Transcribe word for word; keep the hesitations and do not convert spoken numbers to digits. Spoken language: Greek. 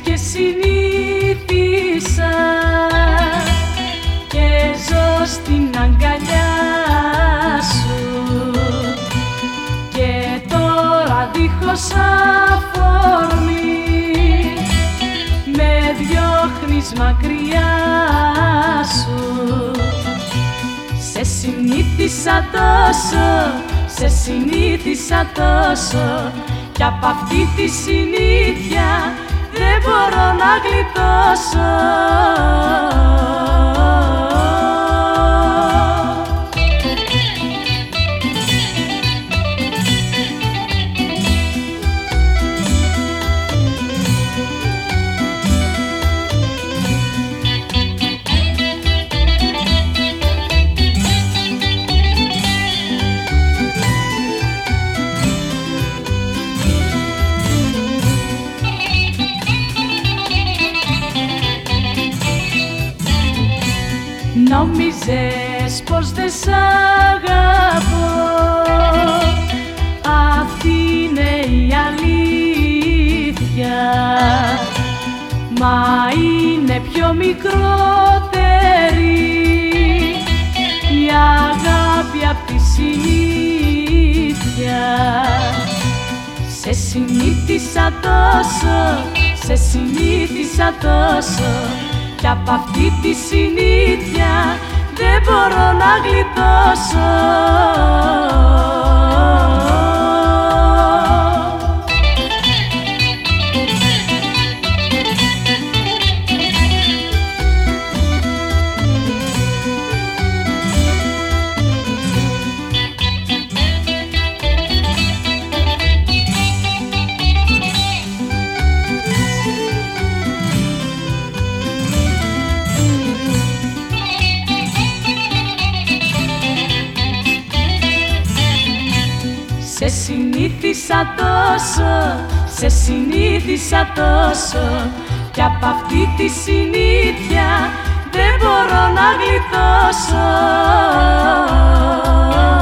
και συνήθισα και ζω στην αγκαλιά σου και τώρα δίχως αφορμή με διώχνεις μακριά σου. Σε συνήθισα τόσο, σε συνήθισα τόσο κι απ' αυτή τη συνήθεια δεν μπορώ να γλιτώσω. Νόμιζες πως δεν σ' αγαπώ, αυτή είναι η αλήθεια, μα είναι πιο μικρότερη η αγάπη απ' τη συνήθεια. Σε συνήθισα τόσο, σε συνήθισα τόσο κι απ' αυτή τη συνήθεια δεν μπορώ να γλιτώσω. Σε συνήθισα τόσο, σε συνήθισα τόσο κι απ' αυτή τη συνήθεια δεν μπορώ να γλιτώσω.